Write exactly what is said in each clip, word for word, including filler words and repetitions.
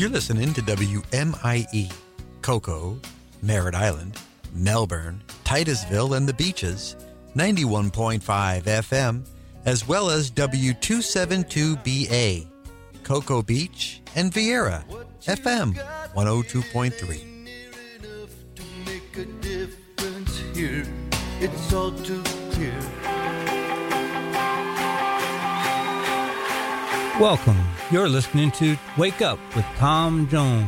You're listening to W M I E, Cocoa, Merritt Island, Melbourne, Titusville, and the Beaches, ninety-one point five F M, as well as W two seventy-two B A, Cocoa Beach, and Vieira, F M one oh two point three. It's all too clear. Welcome. You're listening to Wake Up with Tom Jones.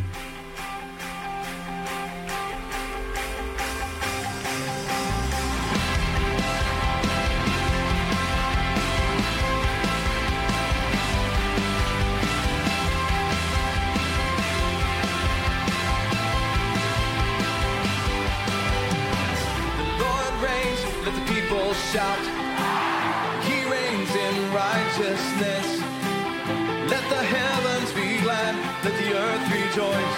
Shout, He reigns in righteousness. Let the heavens be glad, let the earth rejoice.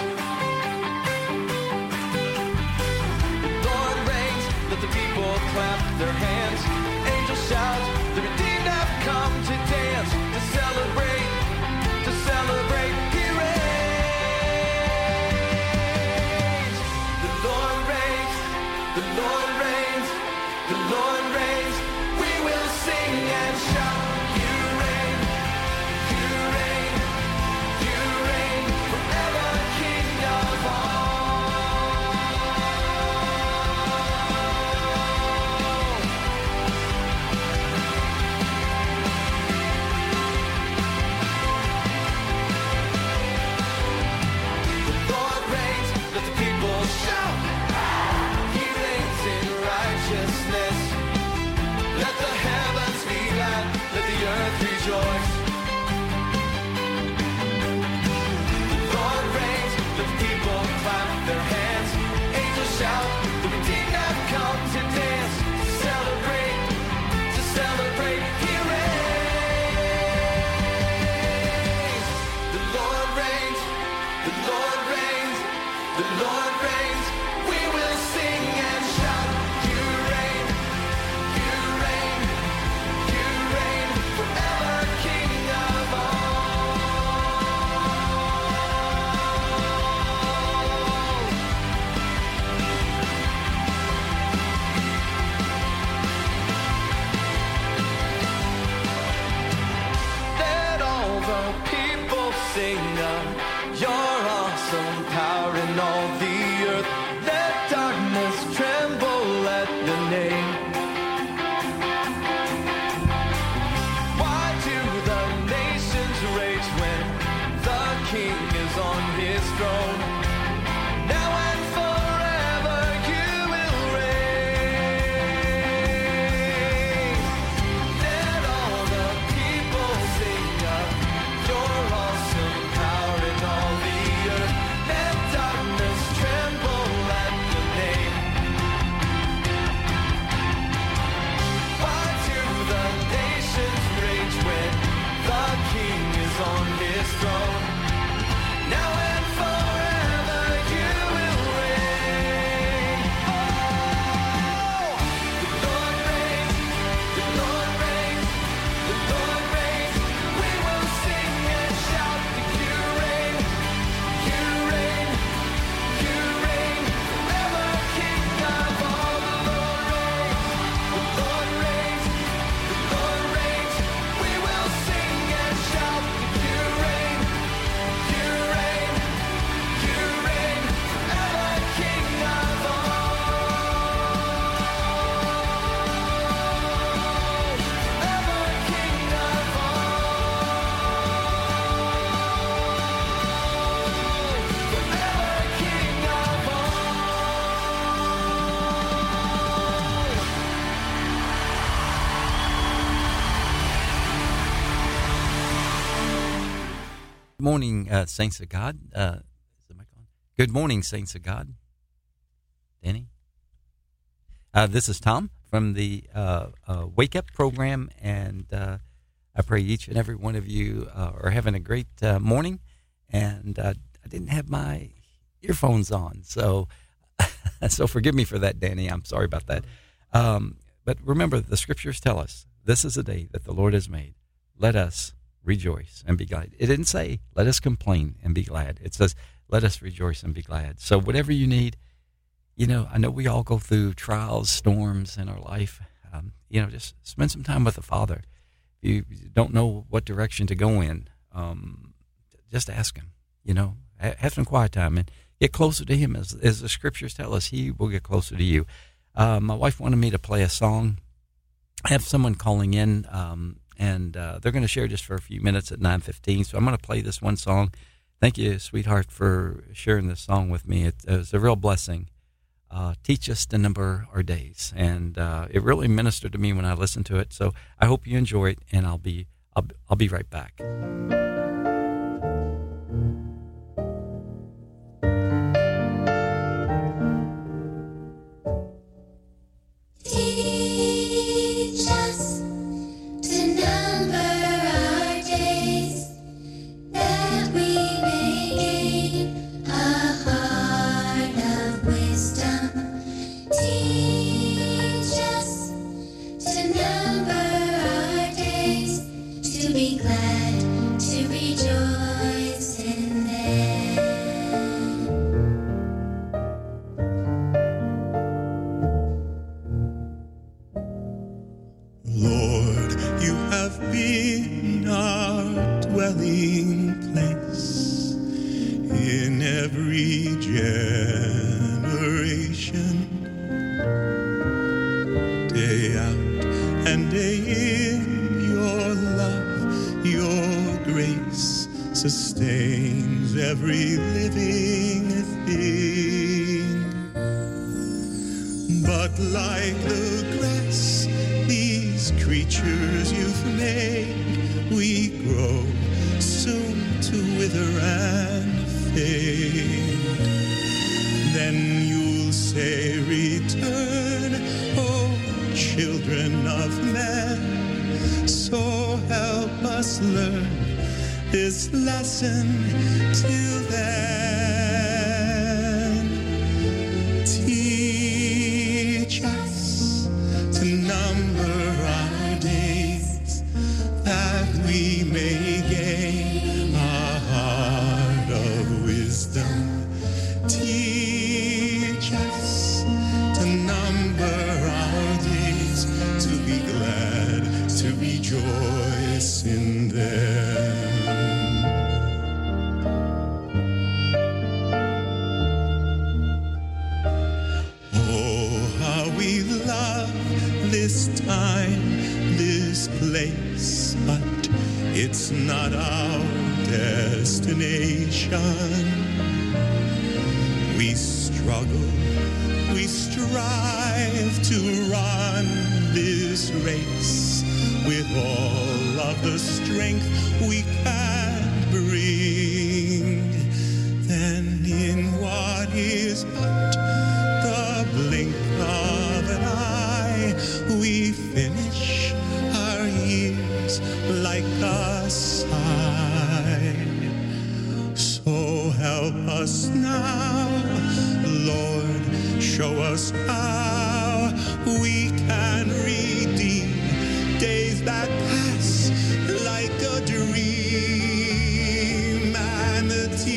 The Lord reigns, let the people clap their hands. Angels shout, the redeemed have come to dance, to celebrate, to celebrate. He reigns. The Lord reigns, the Lord reigns, the Lord reigns. We will sing and shout. You reign, you reign, you reign forever, King of The Lord reigns, let the people shout. He reigns in righteousness. Let the heavens be glad, let the earth rejoice. The Lord reigns, let the people clap their hands. Angels shout, the redeemed have come to dance, to celebrate, to celebrate. He reigns. The Lord reigns, the Lord reigns, the Lord reigns. We will sing and shout. You reign, you reign, you reign forever, King of Let all the people sing of your awesome power in all the earth. Let darkness tremble at the name. Why do the nations rage when the King is on his throne? Now and forever you will reign. Let all the people sing of your awesome power in all the earth. Let darkness tremble at the name. Why do the nations rage when the King is on his throne? Now and forever you will reign. Oh, the Lord reigns, the Lord reigns, the Lord reigns. We will sing and shout that you reign, you reign, you reign forever, King of all. The Lord reigns, the Lord reigns, the Lord reigns. We will sing and shout that you reign, you reign, you reign forever, King of all. Forever, King of Good morning, uh, saints of God. Uh, is the mic on? Good morning, saints of God. Danny? Uh, this is Tom from the uh, uh, Wake Up program, and uh, I pray each and every one of you uh, are having a great uh, morning. And uh, I didn't have my earphones on, so so forgive me for that, Danny. I'm sorry about that. Um, but remember, the scriptures tell us, this is a day that the Lord has made. Let us rejoice and be glad. It didn't say, let us complain and be glad. It says, let us rejoice and be glad. So whatever you need, you know, I know we all go through trials, storms in our life. Um, you know, just spend some time with the Father. If you don't know what direction to go in, um, just ask Him, you know, have some quiet time and get closer to Him. As, as the scriptures tell us, He will get closer to you. Uh, my wife wanted me to play a song. I have someone calling in, um, and uh, they're going to share just for a few minutes at nine fifteen. So I'm going to play this one song. Thank you, sweetheart, for sharing this song with me. It, it was a real blessing. Uh, teach us to number our days, and uh, it really ministered to me when I listened to it. So I hope you enjoy it, and I'll be I'll, I'll be right back. Teach us to number our days, that we may gain a heart of wisdom. Teach us to number our days, to be glad, to rejoice in them. Lord, you have been our dwelling place in every generation. Day out and day in, your love, your grace sustains every living thing. But like the grass, these creatures you've made, we grow soon to wither and fade. Then you'll say, return, O children of men. So help us learn this lesson till then. Teach us to number our days, that we may gain a heart of wisdom. Teach us to number our days, to be glad, to rejoice in them. Oh, how we love this time, this place, but it's not our destination. We struggle, we strive to run this race with all of the strength we can bring. Then in what is but the blink of an eye, we finish our years like a sigh. So help us now, Lord, show us how we can redeem days that pass like a dream, and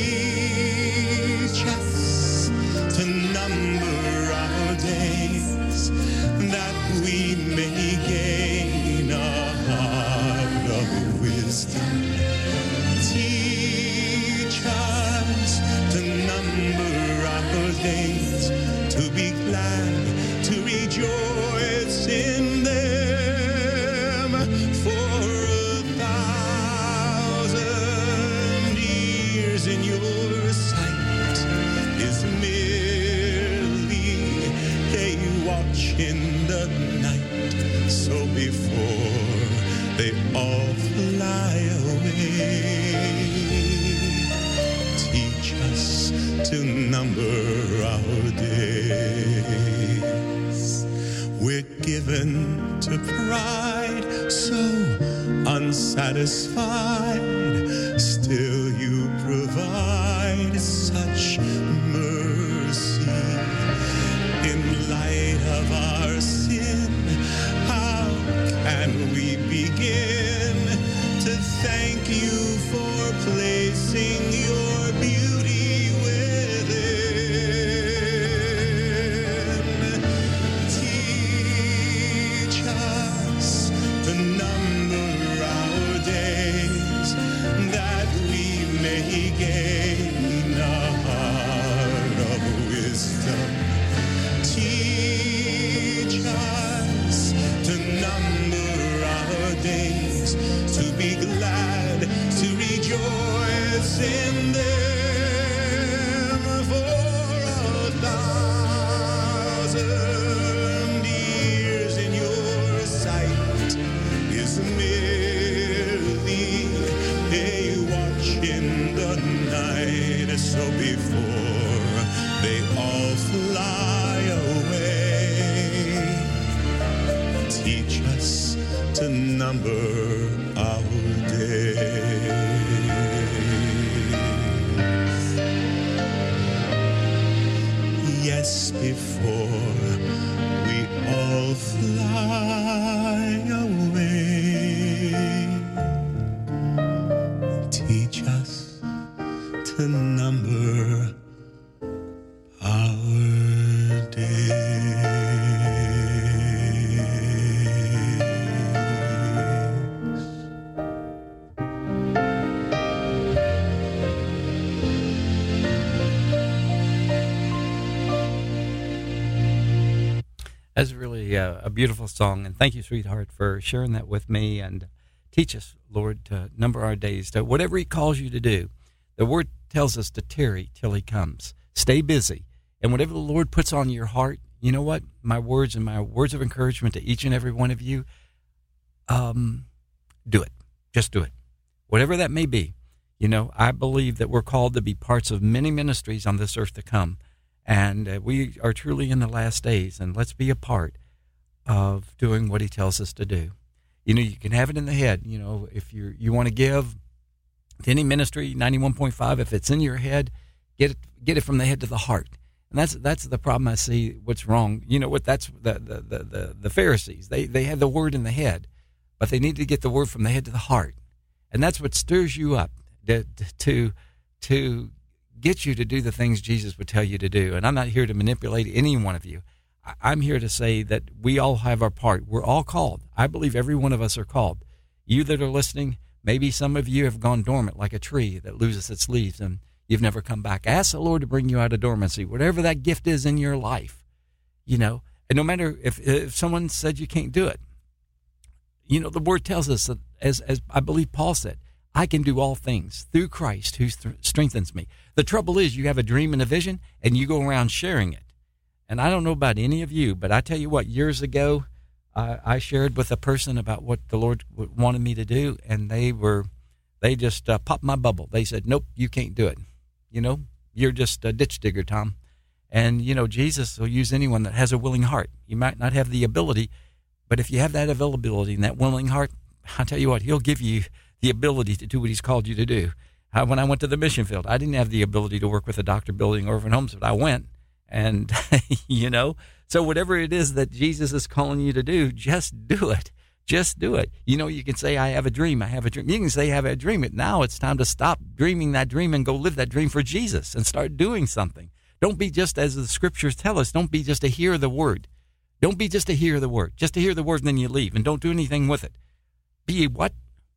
teach us to number our days, that we may gain a heart of wisdom. Teach us to number our days, to be glad, to rejoice in them. For a thousand years in your sight is merely a watch in the night. So before they all fly away, teach us to number our days. We're given to pride, so unsatisfied, still you provide such mercy. In light of our sin, how can we begin to thank you for placing your beauty within. Teach us to number our days, that we may gain a heart of wisdom. Teach us to number our days, to be glad, to rejoice in them. For a thousand years in your sight is merely a watch in the night. So before they all fly away, teach us to number our days. Yes, before we all fly away, teach us to number our days. That's really uh, a beautiful song, and thank you, sweetheart, for sharing that with me. And teach us, Lord, to number our days, to whatever He calls you to do. The Word tells us to tarry till He comes. Stay busy, and whatever the Lord puts on your heart, you know what? My words and my words of encouragement to each and every one of you, um, do it. Just do it. Whatever that may be. You know, I believe that we're called to be parts of many ministries on this earth to come. And uh, we are truly in the last days, and let's be a part of doing what He tells us to do. You know, you can have it in the head. You know, if you you want to give to any ministry, ninety-one point five, if it's in your head, get it, get it from the head to the heart. And that's that's the problem I see. What's wrong? You know what? That's the the the, the, the Pharisees. They they had the word in the head, but they need to get the word from the head to the heart, and that's what stirs you up to to to. get you to do the things Jesus would tell you to do. And I'm not here to manipulate any one of you. I'm here to say that we all have our part. We're all called. I believe every one of us are called. You that are listening, maybe some of you have gone dormant like a tree that loses its leaves and you've never come back. Ask the Lord to bring you out of dormancy, whatever that gift is in your life, you know. And no matter if, if someone said you can't do it, you know, the Word tells us that, as, as I believe Paul said, I can do all things through Christ who th- strengthens me. The trouble is you have a dream and a vision, and you go around sharing it. And I don't know about any of you, but I tell you what, years ago, uh, I shared with a person about what the Lord wanted me to do, and they were, they just uh, popped my bubble. They said, nope, you can't do it. You know, you're just a ditch digger, Tom. And, you know, Jesus will use anyone that has a willing heart. You might not have the ability, but if you have that availability and that willing heart, I'll tell you what, He'll give you the ability to do what He's called you to do. Uh, when I went to the mission field, I didn't have the ability to work with a doctor building orphan homes, but I went. And, you know, so whatever it is that Jesus is calling you to do, just do it. Just do it. You know, you can say, I have a dream. I have a dream. You can say, I have a dream. But now it's time to stop dreaming that dream and go live that dream for Jesus and start doing something. Don't be just, as the scriptures tell us, don't be just a hear the word. Don't be just a hear the word. Just to hear the word and then you leave and don't do anything with it. Be what?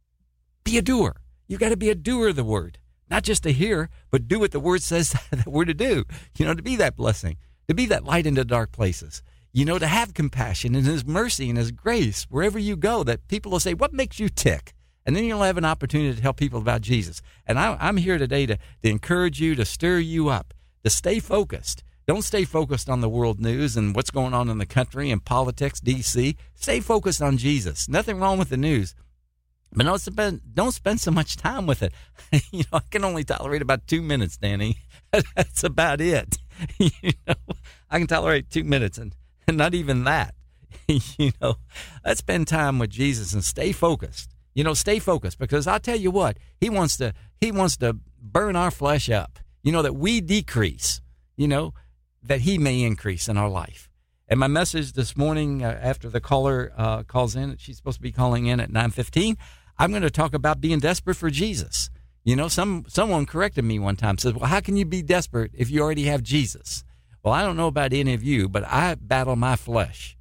Be a doer. You got to be a doer of the word, not just to hear, but do what the word says that we're to do. You know, to be that blessing, to be that light into dark places. You know, to have compassion and His mercy and His grace wherever you go. That people will say, "What makes you tick?" And then you'll have an opportunity to tell people about Jesus. And I, I'm here today to, to encourage you, to stir you up, to stay focused. Don't stay focused on the world news and what's going on in the country and politics, D C. Stay focused on Jesus. Nothing wrong with the news. But don't spend, don't spend so much time with it. You know, I can only tolerate about two minutes, Danny. That's about it. You know, I can tolerate two minutes and, and not even that. You know, let's spend time with Jesus and stay focused. You know, stay focused, because I'll tell you what, he wants to, he wants to burn our flesh up, you know, that we decrease, you know, that He may increase in our life. And my message this morning, uh, after the caller uh, calls in, she's supposed to be calling in at nine fifteen, I'm going to talk about being desperate for Jesus. You know, some someone corrected me one time, said, well, how can you be desperate if you already have Jesus? Well, I don't know about any of you, but I battle my flesh.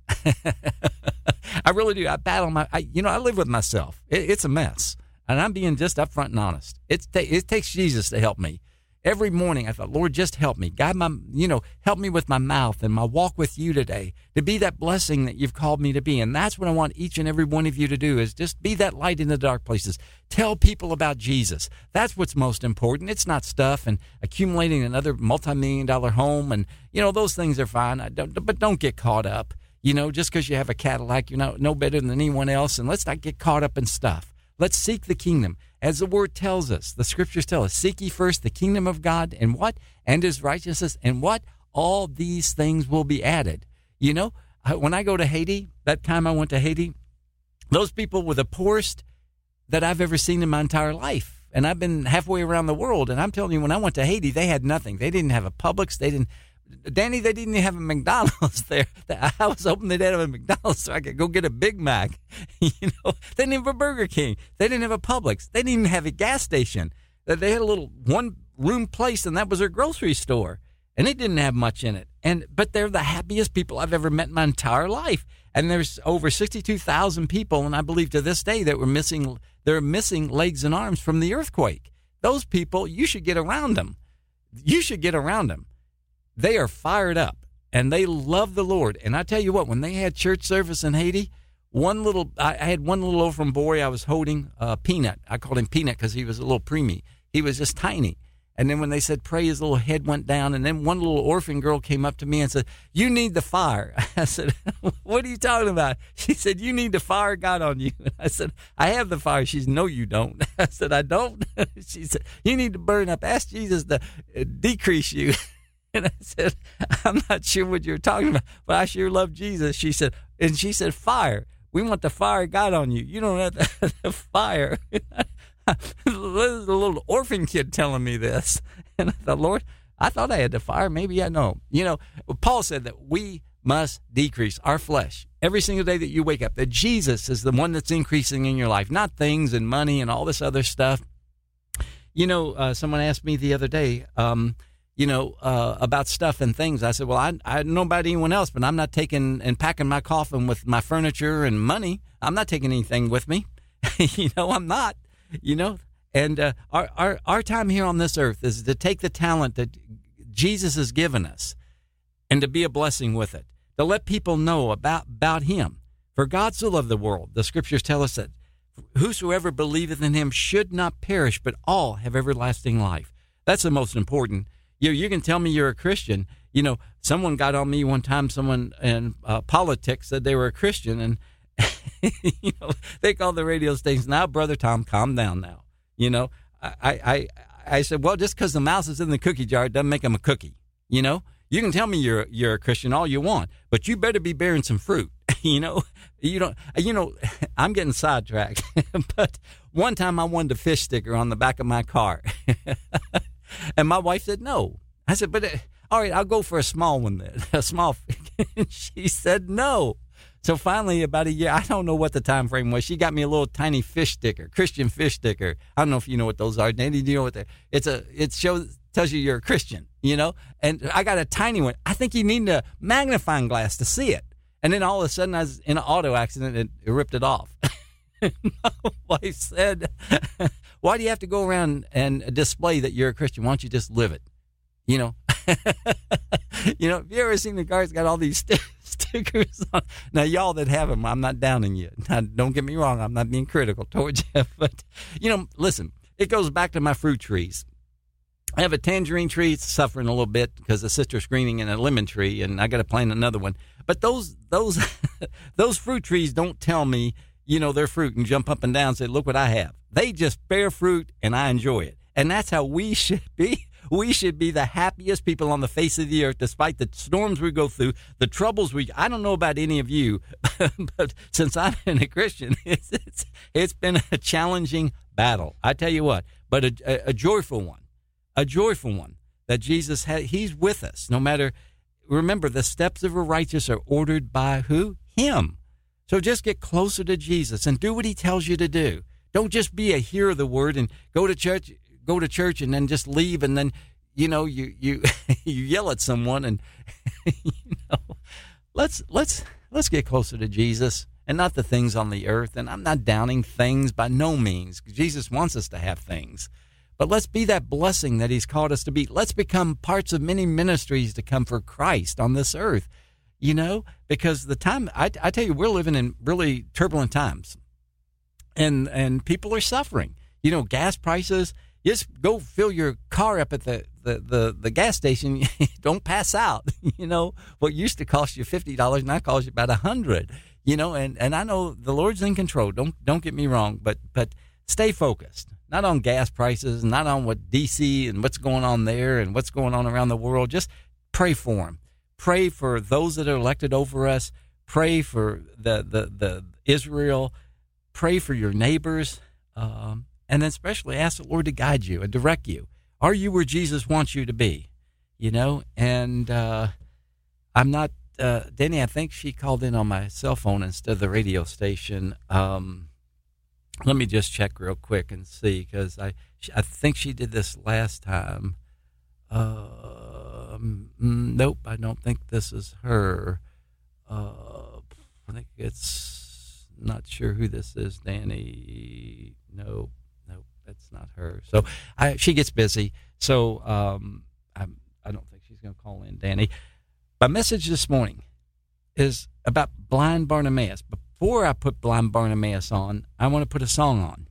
I really do. I battle my, I, you know, I live with myself. It, it's a mess. And I'm being just upfront and honest. It's ta- it takes Jesus to help me. Every morning I thought, Lord, just help me. Guide my, you know, help me with my mouth and my walk with you today to be that blessing that you've called me to be. And that's what I want each and every one of you to do, is just be that light in the dark places. Tell people about Jesus. That's what's most important. It's not stuff and accumulating another multi-million dollar home. And, you know, those things are fine. I don't, but don't get caught up. You know, just because you have a Cadillac, you're not no better than anyone else. And let's not get caught up in stuff. Let's seek the kingdom. As the word tells us, the scriptures tell us, seek ye first the kingdom of God and what? And his righteousness and what? All these things will be added. You know, when I go to Haiti, that time I went to Haiti, those people were the poorest that I've ever seen in my entire life. And I've been halfway around the world. And I'm telling you, when I went to Haiti, they had nothing. They didn't have a Publix. They didn't. Danny, they didn't even have a McDonald's there. I was hoping they'd have a McDonald's so I could go get a Big Mac. You know, they didn't have a Burger King. They didn't have a Publix. They didn't even have a gas station. They had a little one-room place, and that was their grocery store. And it didn't have much in it. And but they're the happiest people I've ever met in my entire life. And there's over sixty-two thousand people, and I believe to this day that were missing. They're missing legs and arms from the earthquake. Those people, you should get around them. You should get around them. They are fired up, and they love the Lord. And I tell you what, when they had church service in Haiti, one little, I, I had one little orphan boy I was holding, uh, Peanut. I called him Peanut because he was a little preemie. He was just tiny. And then when they said pray, his little head went down. And then one little orphan girl came up to me and said, you need the fire. I said, what are you talking about? She said, you need the fire of God on you. And I said, I have the fire. She said, no, you don't. I said, I don't. She said, you need to burn up. Ask Jesus to decrease you. And I said, I'm not sure what you're talking about, but I sure love Jesus. She said, and she said, fire. We want the fire of God on you. You don't have the, the fire. This is a little orphan kid telling me this. And I thought, Lord, I thought I had the fire. Maybe I know. You know, Paul said that we must decrease our flesh every single day that you wake up, that Jesus is the one that's increasing in your life, not things and money and all this other stuff. You know, uh, someone asked me the other day, um, you know, uh, about stuff and things. I said, well, I, I don't know about anyone else, but I'm not taking and packing my coffin with my furniture and money. I'm not taking anything with me. You know, I'm not, you know, and uh, our, our, our time here on this earth is to take the talent that Jesus has given us and to be a blessing with it, to let people know about, about him. For God so loved the world, the scriptures tell us that whosoever believeth in him should not perish, but all have everlasting life. That's the most important. You you can tell me you're a Christian. You know, someone got on me one time, someone in uh, politics said they were a Christian, and, you know, they called the radio stations, now, Brother Tom, calm down now. You know, I, I, I said, well, just because the mouse is in the cookie jar doesn't make them a cookie. You know, you can tell me you're you're a Christian all you want, but you better be bearing some fruit. You know, you don't, you know, I'm getting sidetracked, but one time I wanted a fish sticker on the back of my car. And my wife said, no. I said, but, uh, all right, I'll go for a small one then, a small. She said, no. So finally, about a year, I don't know what the time frame was. She got me a little tiny fish sticker, Christian fish sticker. I don't know if you know what those are. Danny, do you know what they're? It's a, it shows, tells you you're a Christian, you know? And I got a tiny one. I think you need a magnifying glass to see it. And then all of a sudden, I was in an auto accident and it ripped it off. My wife said, why do you have to go around and display that you're a Christian? Why don't you just live it? You know, you know, have you ever seen the cars got all these st- stickers on? Now, y'all that have them, I'm not downing you. Now, don't get me wrong. I'm not being critical towards you. But, you know, listen, it goes back to my fruit trees. I have a tangerine tree. It's suffering a little bit because the citrus greening, and a lemon tree, and I got to plant another one. But those those those fruit trees don't tell me, you know, their fruit and jump up and down and say, look what I have. They just bear fruit and I enjoy it. And that's how we should be. We should be the happiest people on the face of the earth, despite the storms we go through, the troubles we, I don't know about any of you, but since I've been a Christian, it's, it's, it's been a challenging battle. I tell you what, but a, a, a joyful one, a joyful one that Jesus had. He's with us no matter. Remember, the steps of a righteous are ordered by who? Him. So just get closer to Jesus and do what he tells you to do. Don't just be a hearer of the word and go to church, go to church and then just leave. And then, you know, you, you, you yell at someone and, you know, let's, let's, let's get closer to Jesus and not the things on the earth. And I'm not downing things by no means. Jesus wants us to have things. But let's be that blessing that he's called us to be. Let's become parts of many ministries to come for Christ on this earth, you know, because the time, I, I tell you, we're living in really turbulent times, and and people are suffering. You know, gas prices, just go fill your car up at the, the, the, the gas station. Don't pass out. You know, what used to cost you fifty dollars now costs you about one hundred dollars, you know, and, and I know the Lord's in control. Don't, don't get me wrong, but, but stay focused. Not on gas prices, not on what D C and what's going on there and what's going on around the world. Just pray for them. Pray for those that are elected over us. Pray for the the, the Israel. Pray for your neighbors. Um, and then especially ask the Lord to guide you and direct you. Are you where Jesus wants you to be? You know, and uh, I'm not, uh, Danny, I think she called in on my cell phone instead of the radio station. Um Let me just check real quick and see, because I I think she did this last time. Uh, nope, I don't think this is her. Uh, I think it's, not sure who this is, Danny. No, nope, that's not her. So I, she gets busy. So um, I I don't think she's going to call in, Danny. My message this morning is about blind Bartimaeus. Before I put blind Bartimaeus on, I want to put a song on.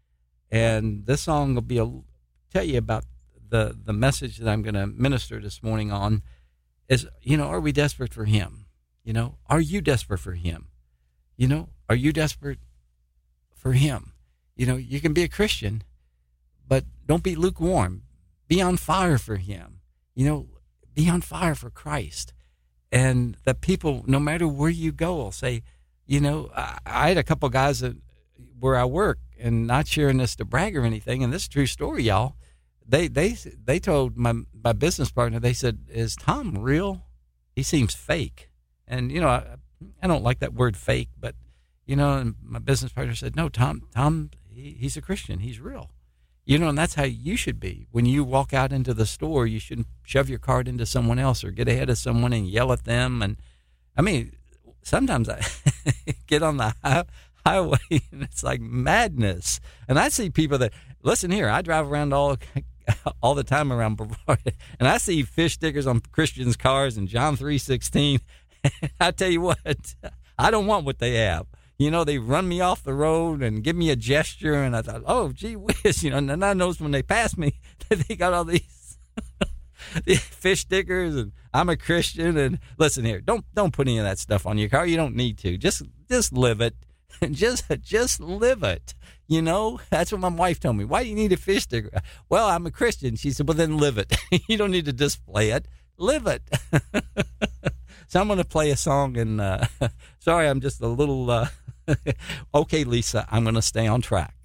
And this song will be a, tell you about the, the message that I'm going to minister this morning on is, you know, are we desperate for him? You know, are you desperate for him? You know, are you desperate for him? You know, you can be a Christian, but don't be lukewarm. Be on fire for him. You know, be on fire for Christ. And the people, no matter where you go, will say, you know, I, I had a couple guys that, where I work, and not sharing this to brag or anything, and this is a true story, y'all. They they they told my my business partner, they said, "Is Tom real? He seems fake." And you know, I, I don't like that word fake, but you know, and my business partner said, "No, Tom Tom he, he's a Christian. He's real." You know, and that's how you should be. When you walk out into the store, you shouldn't shove your cart into someone else or get ahead of someone and yell at them. And I mean, sometimes I get on the high, highway and it's like madness. And I see people that, listen here, I drive around all all the time around Brevard, and I see fish stickers on Christians' cars and John three sixteen. I tell you what, I don't want what they have. You know, they run me off the road and give me a gesture, and I thought, oh, gee whiz, you know, and then I noticed when they pass me that they got all these, these fish stickers, and I'm a Christian, and listen here, don't don't put any of that stuff on your car. You don't need to. Just just live it. Just just live it. You know, that's what my wife told me. Why do you need a fish sticker? Well, I'm a Christian. She said, well, then live it. You don't need to display it. Live it. So I'm going to play a song, and uh, sorry, I'm just a little, uh, okay, Lisa, I'm going to stay on track.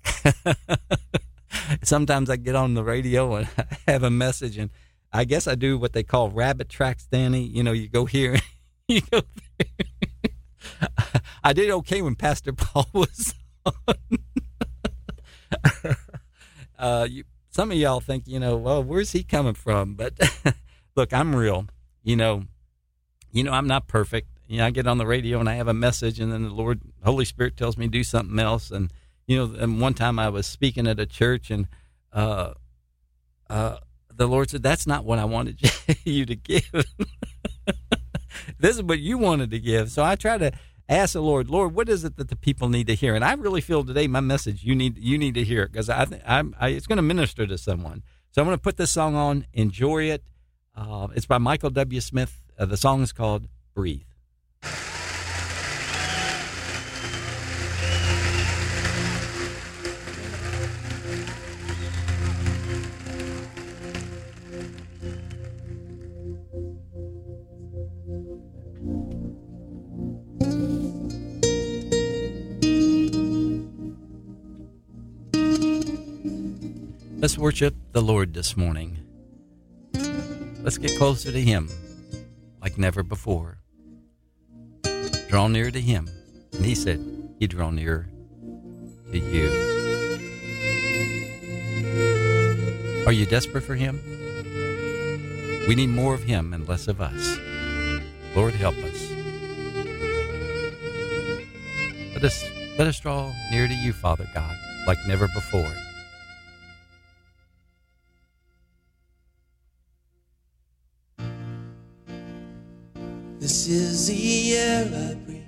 Sometimes I get on the radio and I have a message, and I guess I do what they call rabbit tracks, Danny. You know, you go here, you go there. I did okay when Pastor Paul was on. uh, you, some of y'all think, you know, well, where's he coming from? But look, I'm real. You know, you know, I'm not perfect. You know, I get on the radio and I have a message, and then the Lord, Holy Spirit tells me to do something else. And, you know, and one time I was speaking at a church, and uh, uh, the Lord said, that's not what I wanted you to give. This is what you wanted to give. So I try to ask the Lord, Lord, what is it that the people need to hear? And I really feel today my message, you need you need to hear it, because I think I'm, I, it's going to minister to someone. So I'm going to put this song on, enjoy it. Uh, it's by Michael W. Smith. Uh, the song is called Breathe. Let's worship the Lord this morning. Let's get closer to Him like never before. Draw near to Him. And He said He'd draw near to you. Are you desperate for Him? We need more of Him and less of us. Lord, help us. Let us, let us draw near to you, Father God, like never before. This is the air I breathe.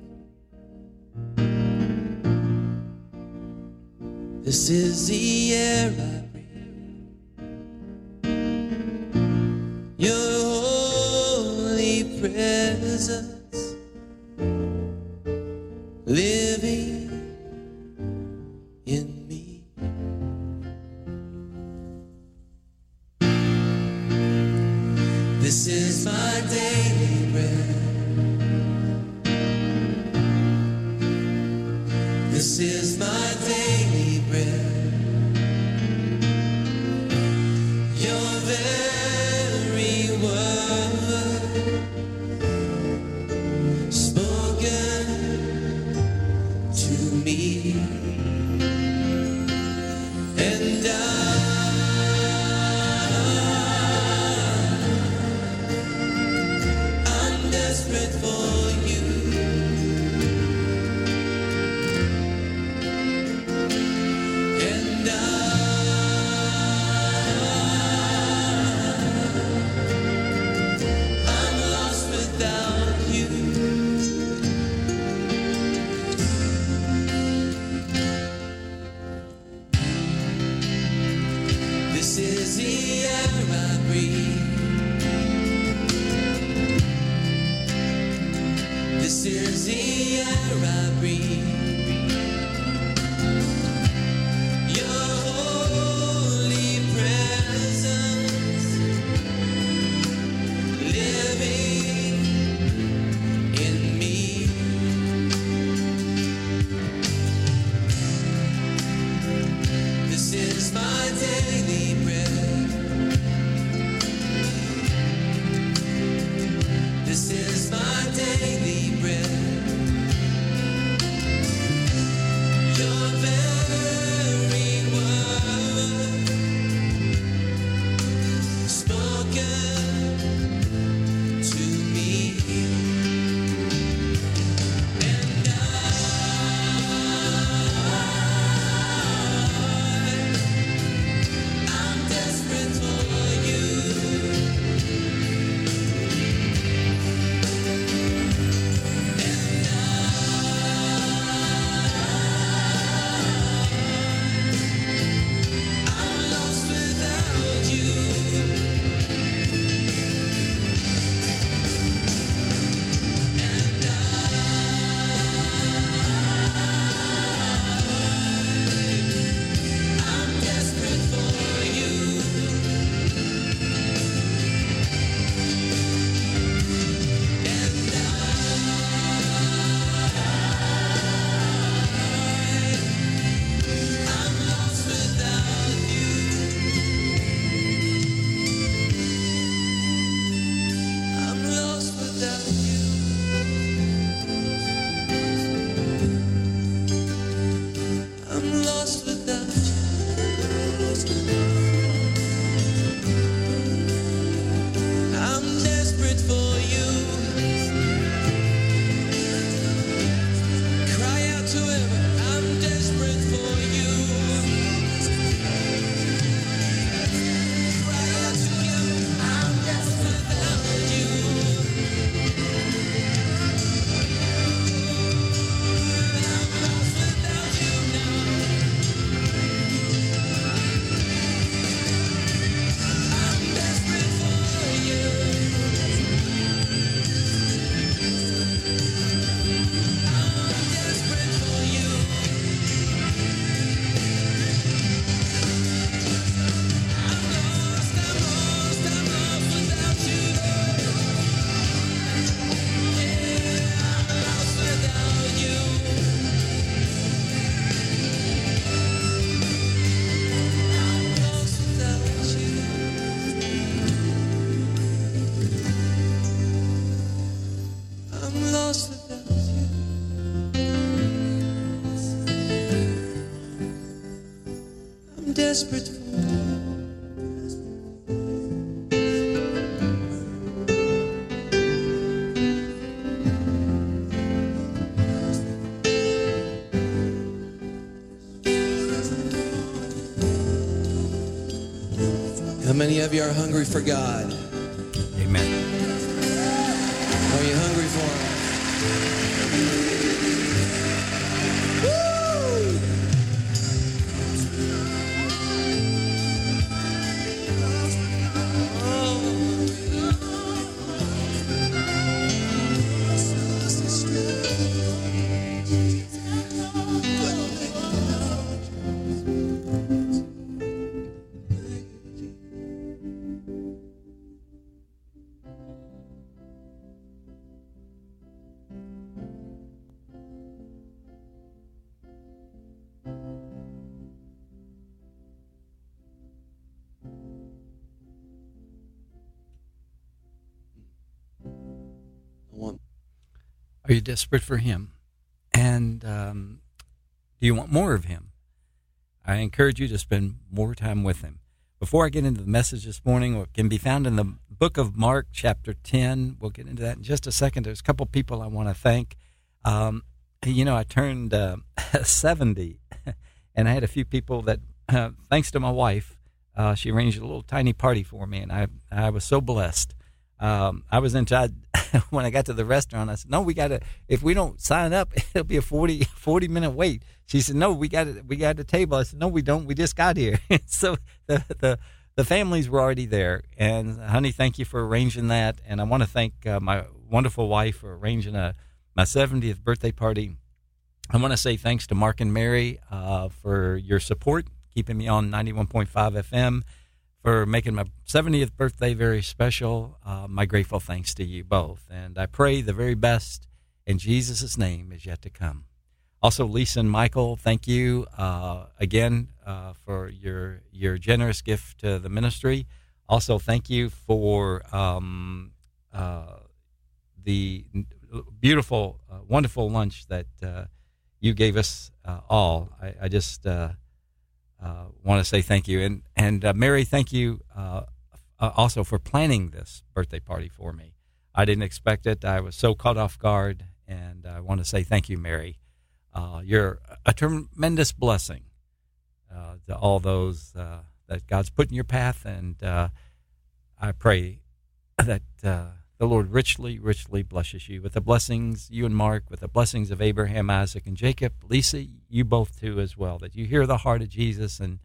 This is the air I breathe. Your holy presence living in me. This is my daily bread. This is my daily bread. Your very word spoken to me, and I, I'm desperate for you. And I, I'm lost without you. This is the air I breathe. This is the air I breathe. Your holy presence living in me. This is my daily bread. This is my daily bread. Your very word spoken to me, and I, I'm desperate for you. And I, I'm lost without you. And I, I'm desperate for you. And I, I'm lost without you. I'm lost without you. I'm lost without you. I'm desperate for you. Cry out to him. I'm desperate for you. Cry out to him. I'm desperate without you. I'm lost without you now. I'm desperate for you. I'm desperate for you. I'm lost, I'm lost, I'm lost without you. Yeah, I'm lost without you. I'm lost without you. I'm lost without you. I'm desperate for you. How many of you are hungry for God? Amen. Are you hungry for Him? Are you desperate for Him? And um, do you want more of Him? I encourage you to spend more time with Him. Before I get into the message this morning, it can be found in the book of Mark, chapter ten. We'll get into that in just a second. There's a couple people I want to thank. Um, you know, I turned uh, seventy, and I had a few people that, uh, thanks to my wife, uh, she arranged a little tiny party for me, and I I was so blessed. Um, I was in charge when I got to the restaurant. I said, no, we got to, if we don't sign up, it'll be a forty, forty minute wait. She said, no, we got it. We got a table. I said, no, we don't. We just got here. So the, the, the families were already there. And honey, thank you for arranging that. And I want to thank uh, my wonderful wife for arranging a, my seventieth birthday party. I want to say thanks to Mark and Mary uh, for your support, keeping me on ninety-one point five F M. For making my seventieth birthday very special. Uh, my grateful thanks to you both. And I pray the very best in Jesus' name is yet to come. Also, Lisa and Michael, thank you uh, again uh, for your your generous gift to the ministry. Also, thank you for um, uh, the beautiful, uh, wonderful lunch that uh, you gave us uh, all. I, I just... Uh, Uh, want to say thank you. And, and uh, Mary, thank you uh, uh, also for planning this birthday party for me. I didn't expect it. I was so caught off guard, and I want to say thank you, Mary. Uh, you're a tremendous blessing uh, to all those uh, that God's put in your path, and uh, I pray that uh, the Lord richly, richly blesses you with the blessings, you and Mark, with the blessings of Abraham, Isaac, and Jacob. Lisa, you both too as well, that you hear the heart of Jesus, and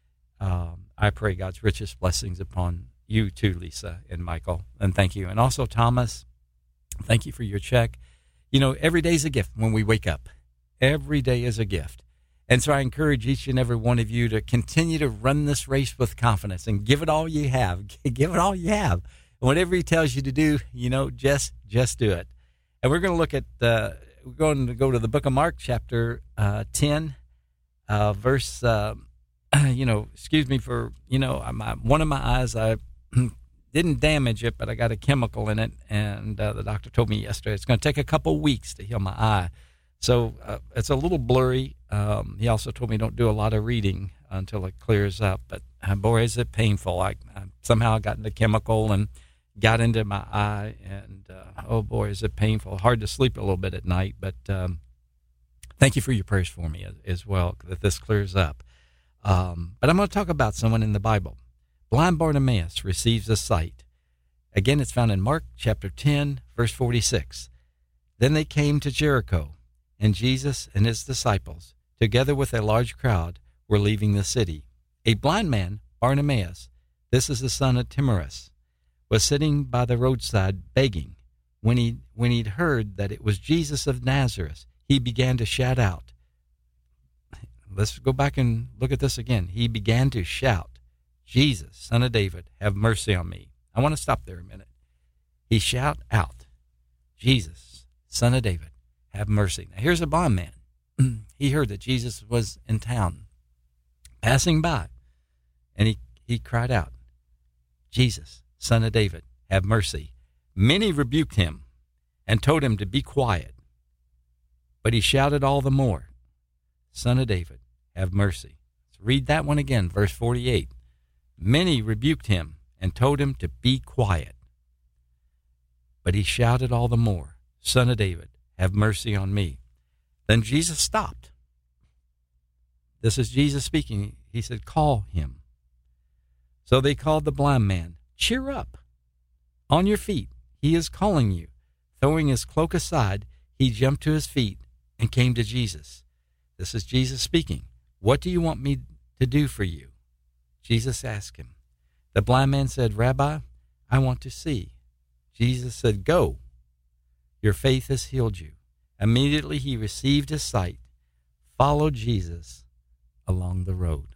um, I pray God's richest blessings upon you too, Lisa and Michael, and thank you. And also, Thomas, thank you for your check. You know, every day is a gift when we wake up. Every day is a gift. And so I encourage each and every one of you to continue to run this race with confidence and give it all you have. Give it all you have. Whatever He tells you to do, you know, just just do it. And we're going to look at, uh, we're going to go to the book of Mark, chapter uh, ten, uh, verse, uh, you know, excuse me for, you know, my, one of my eyes, I didn't damage it, but I got a chemical in it. And uh, the doctor told me yesterday it's going to take a couple weeks to heal my eye. So uh, it's a little blurry. Um, he also told me don't do a lot of reading until it clears up. But uh, boy, is it painful. I, I somehow got the chemical and got into my eye, and uh, oh boy, is it painful. Hard to sleep a little bit at night, but um, thank you for your prayers for me as, as well, that this clears up. Um, but I'm going to talk about someone in the Bible. Blind Bartimaeus receives a sight. Again, it's found in Mark chapter ten, verse forty-six. Then they came to Jericho, and Jesus and his disciples, together with a large crowd, were leaving the city. A blind man, Bartimaeus, this is the son of Timaeus, was sitting by the roadside begging. When he when he'd heard that it was Jesus of Nazareth, he began to shout out. Let's go back and look at this again. He began to shout, Jesus, son of David, have mercy on me. I want to stop there a minute. He shout out, Jesus, son of David, have mercy. Now here's a blind man. He heard that Jesus was in town, passing by, and he, he cried out, Jesus, son of David, have mercy. Many rebuked him and told him to be quiet. But he shouted all the more, Son of David, have mercy. Let's read that one again, verse forty-eight. Many rebuked him and told him to be quiet. But he shouted all the more, Son of David, have mercy on me. Then Jesus stopped. This is Jesus speaking. He said, call him. So they called the blind man. Cheer up. On your feet. He is calling you. Throwing his cloak aside, he jumped to his feet and came to Jesus. This is Jesus speaking. What do you want me to do for you? Jesus asked him. The blind man said, Rabbi, I want to see. Jesus said, Go. Your faith has healed you. Immediately he received his sight, followed Jesus along the road.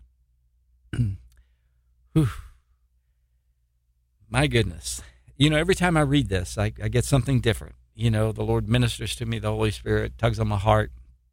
Whew. My goodness. You know, every time I read this, I, I get something different. You know, the Lord ministers to me, the Holy Spirit tugs on my heart.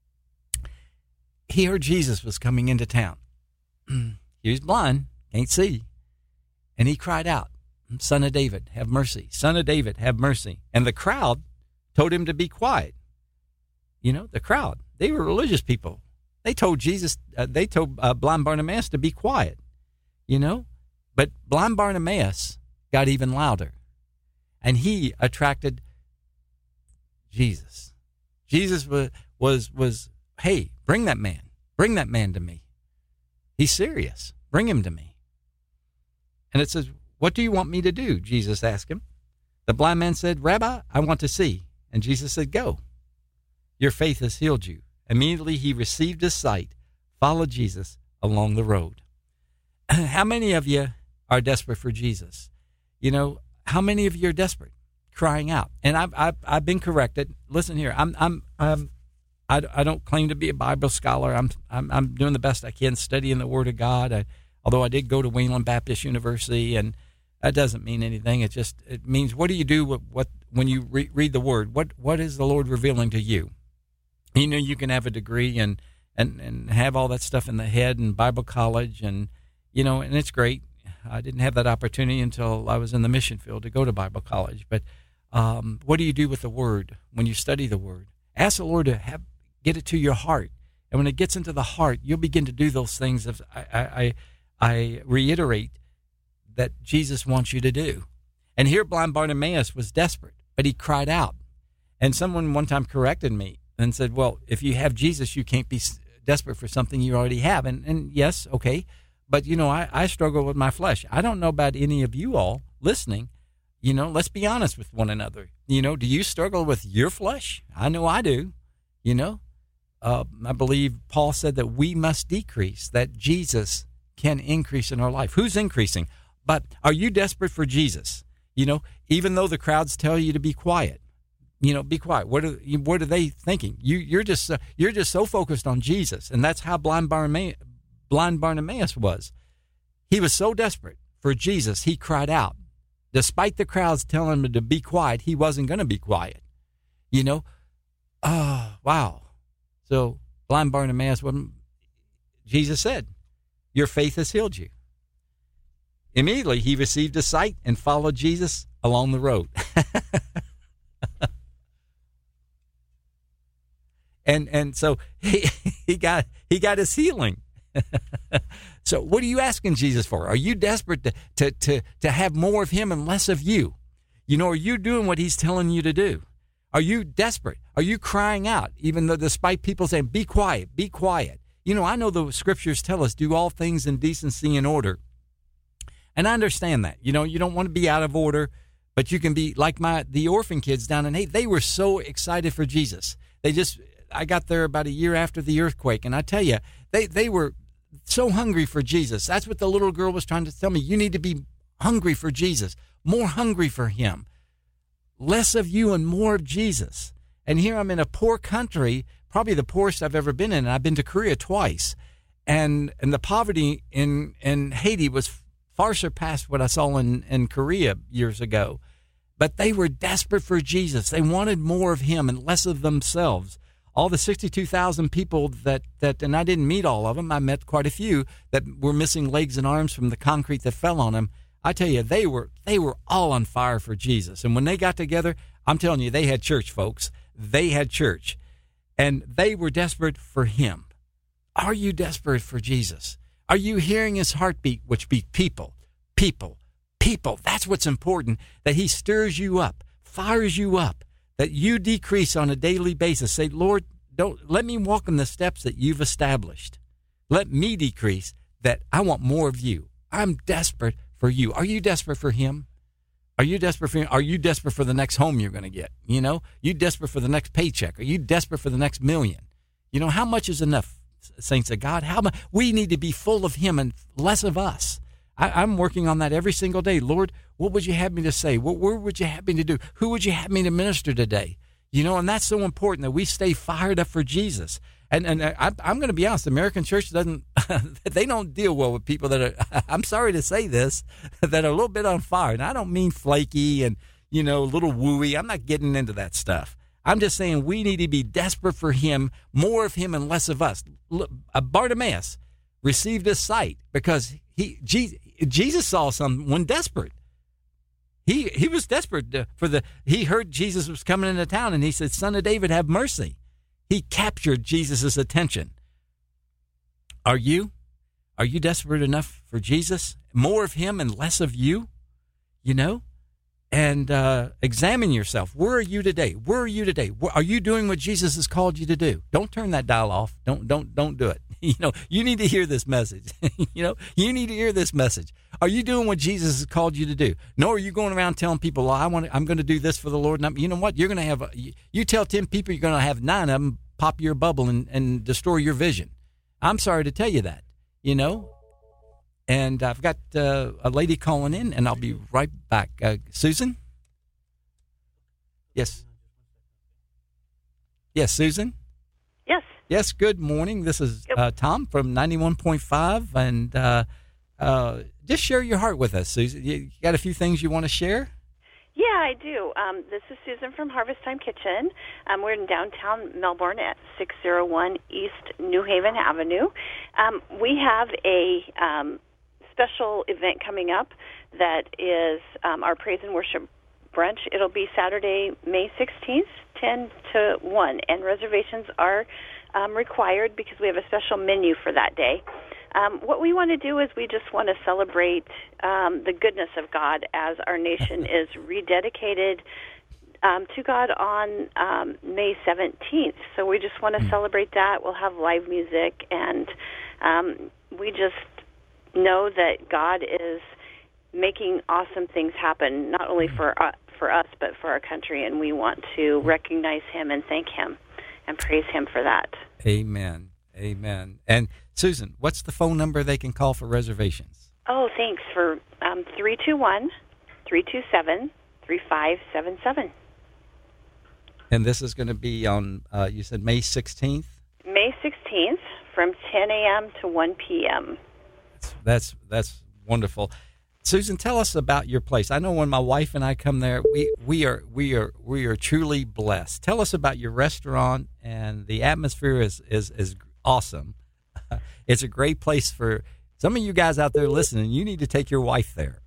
He heard Jesus was coming into town. He was blind, can't see. And he cried out, Son of David, have mercy. Son of David, have mercy. And the crowd told him to be quiet. You know, the crowd, they were religious people. They told Jesus, uh, they told uh, blind Bartimaeus to be quiet, you know. But blind Bartimaeus got even louder. And he attracted Jesus. Jesus was, was, was, hey, bring that man. Bring that man to me. He's serious. Bring him to me. And it says, what do you want me to do? Jesus asked him. The blind man said, Rabbi, I want to see. And Jesus said, Go. Your faith has healed you. Immediately he received his sight, followed Jesus along the road. How many of you are desperate for Jesus? You know, how many of you are desperate, crying out? And I've I've, I've been corrected. Listen here, I'm I'm I'm I, I don't claim to be a Bible scholar. I'm I'm I'm doing the best I can studying the Word of God. I, although I did go to Wayland Baptist University, and that doesn't mean anything. It just it means what do you do with what when you re- read the Word? What what is the Lord revealing to you? You know, you can have a degree and and and have all that stuff in the head and Bible college, and you know, and it's great. I didn't have that opportunity until I was in the mission field to go to Bible college. But um, what do you do with the Word when you study the Word? Ask the Lord to have get it to your heart, and when it gets into the heart, you'll begin to do those things. Of I, I, I reiterate that Jesus wants you to do. And here, blind Bartimaeus was desperate, but he cried out. And someone one time corrected me and said, "Well, if you have Jesus, you can't be desperate for something you already have." And and yes, okay. But, you know, I, I struggle with my flesh. I don't know about any of you all listening. You know, let's be honest with one another. You know, do you struggle with your flesh? I know I do. You know, uh, I believe Paul said that we must decrease, that Jesus can increase in our life. Who's increasing? But are you desperate for Jesus? You know, even though the crowds tell you to be quiet, you know, be quiet. What are what are they thinking? You you're just uh, you're just so focused on Jesus, and that's how blind Bartimaeus. Blind Bartimaeus was. He was so desperate for Jesus, he cried out. Despite the crowds telling him to be quiet, he wasn't going to be quiet. You know? Oh, wow. So, blind Bartimaeus, what Jesus said, your faith has healed you. Immediately, he received a sight and followed Jesus along the road. and and so, he, he got he got his healing. So what are you asking Jesus for? Are you desperate to, to, to, to have more of him and less of you? You know, are you doing what he's telling you to do? Are you desperate? Are you crying out, even though despite people saying, be quiet, be quiet? You know, I know the scriptures tell us, do all things in decency and order. And I understand that. You know, you don't want to be out of order, but you can be like my the orphan kids down in Haiti. They were so excited for Jesus. They just, I got there about a year after the earthquake, and I tell you, they, they were so hungry for Jesus. That's what the little girl was trying to tell me. You need to be hungry for Jesus, more hungry for him, less of you and more of Jesus. And here I'm in a poor country, probably the poorest I've ever been in. And I've been to Korea twice. And and the poverty in, in Haiti was far surpassed what I saw in, in Korea years ago. But they were desperate for Jesus. They wanted more of him and less of themselves. All the sixty-two thousand people that, that, and I didn't meet all of them, I met quite a few that were missing legs and arms from the concrete that fell on them. I tell you, they were they were all on fire for Jesus. And when they got together, I'm telling you, they had church, folks. They had church. And they were desperate for him. Are you desperate for Jesus? Are you hearing his heartbeat, which beat people, people, people? That's what's important, that he stirs you up, fires you up, that you decrease on a daily basis. Say, Lord, don't let me walk in the steps that you've established. Let me decrease, that I want more of you. I'm desperate for you? Are you desperate for him? Are you desperate for him? Are you desperate for the next home you're going to get? You know, you desperate for the next paycheck? Are you desperate for the next million? You know, how much is enough, saints of God? How much? We need to be full of him and less of us. I, I'm working on that every single day. Lord, what would you have me to say? What word would you have me to do? Who would you have me to minister today? You know, and that's so important that we stay fired up for Jesus. And and I, I'm going to be honest, the American church doesn't, they don't deal well with people that are, I'm sorry to say this, that are a little bit on fire. And I don't mean flaky and, you know, a little wooey. I'm not getting into that stuff. I'm just saying we need to be desperate for him, more of him and less of us. Look, uh, Bartimaeus received his sight because he Jesus, Jesus saw someone desperate. He he was desperate to, for the, he heard Jesus was coming into town and he said, Son of David, have mercy. He captured Jesus' attention. Are you? Are you desperate enough for Jesus? More of him and less of you? You know? And uh, examine yourself. Where are you today? Where are you today? Where, are you doing what Jesus has called you to do? Don't turn that dial off. Don't don't don't do it. You know, you need to hear this message. You know, you need to hear this message. Are you doing what Jesus has called you to do? No, are you going around telling people, well, I want, I'm going to do this for the Lord? And I'm, you know what? You're going to have, a, you tell ten people, you're going to have nine of them pop your bubble and, and destroy your vision. I'm sorry to tell you that, you know. And I've got uh, a lady calling in, and I'll be right back. Uh, Susan? Yes. Yes, Susan? Yes. Yes, good morning. This is uh, Tom from ninety-one point five, and uh, uh, just share your heart with us, Susan. You got a few things you want to share? Yeah, I do. Um, this is Susan from Harvest Time Kitchen. Um, we're in downtown Melbourne at six oh one East New Haven Avenue. Um, we have a um, special event coming up that is um, our Praise and Worship Brunch. It'll be Saturday, May sixteenth, ten to one, and reservations are um, required because we have a special menu for that day. Um, what we want to do is we just want to celebrate um, the goodness of God as our nation is rededicated um, to God on um, May seventeenth. So we just want to celebrate that. We'll have live music, and um, we just know that God is making awesome things happen, not only for uh, for us, but for our country, and we want to recognize him and thank him and praise him for that. Amen. Amen. And Susan, what's the phone number they can call for reservations? Oh, thanks, for um, three two one, three two seven, three five seven seven. And this is going to be on, uh, you said May sixteenth? May sixteenth from ten a.m. to one p.m. That's, that's, that's wonderful. Susan, tell us about your place. I know when my wife and I come there, we, we are we are we are truly blessed. Tell us about your restaurant, and the atmosphere is is, is awesome. It's a great place for some of you guys out there listening. You need to take your wife there.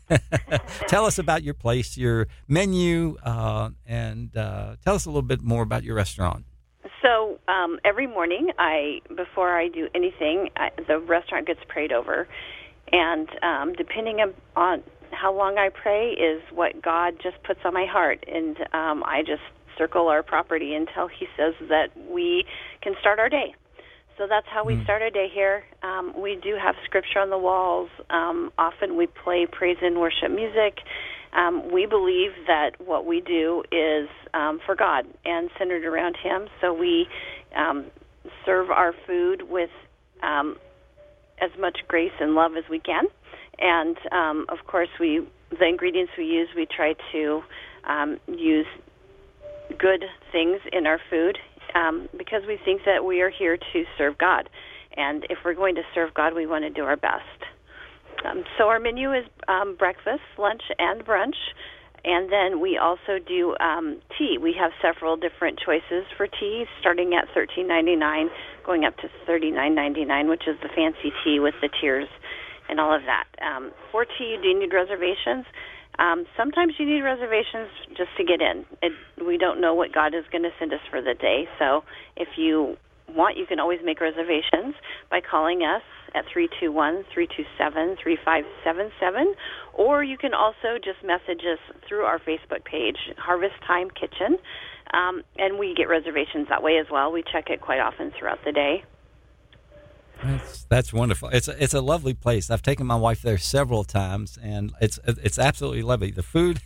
Tell us about your place, your menu, uh, and uh, tell us a little bit more about your restaurant. So um, every morning, I before I do anything, I, the restaurant gets prayed over. And um, depending on how long I pray is what God just puts on my heart. And um, I just circle our property until he says that we can start our day. So that's how we start our day here. Um, we do have scripture on the walls. Um, often we play praise and worship music. Um, we believe that what we do is um, for God and centered around him. So we um, serve our food with um as much grace and love as we can. And, um, of course, we the ingredients we use, we try to um, use good things in our food um, because we think that we are here to serve God. And if we're going to serve God, we want to do our best. Um, so our menu is um, breakfast, lunch, and brunch. And then we also do um, tea. We have several different choices for tea, starting at thirteen ninety-nine, going up to thirty-nine ninety-nine, which is the fancy tea with the tiers and all of that. Um, for tea, you do need reservations. Um, sometimes you need reservations just to get in. It, we don't know what God is going to send us for the day. So if you want, you can always make reservations by calling us at three two one, three two seven, three five seven seven, or you can also just message us through our Facebook page, Harvest Time Kitchen, um, and we get reservations that way as well. We check it quite often throughout the day. That's that's wonderful. It's a, it's a lovely place. I've taken my wife there several times, and it's it's absolutely lovely. The food